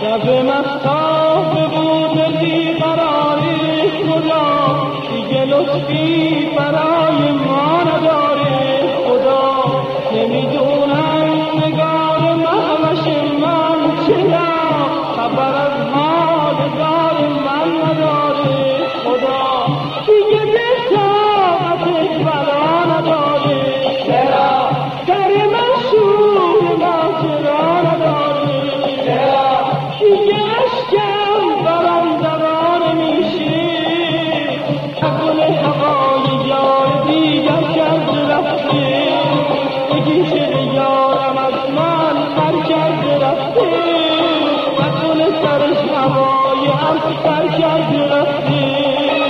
شب مستانه بود بیقراری خدا، دیگه لطفی برای ما نداری خدا. نمیدونم نگار مهوش من چرا خبر از حال دار من نداری خدا. دیگه به طاقت بلا نداری چرا در مشهور ماجرا نداری چرا دیگه اشکم برم دوان میشی. گل هوای یار دیگر کرد رفتی، بگی چه یارم از من بر کرد رفتی. گل سرش هوای هم بر کرد رفتی.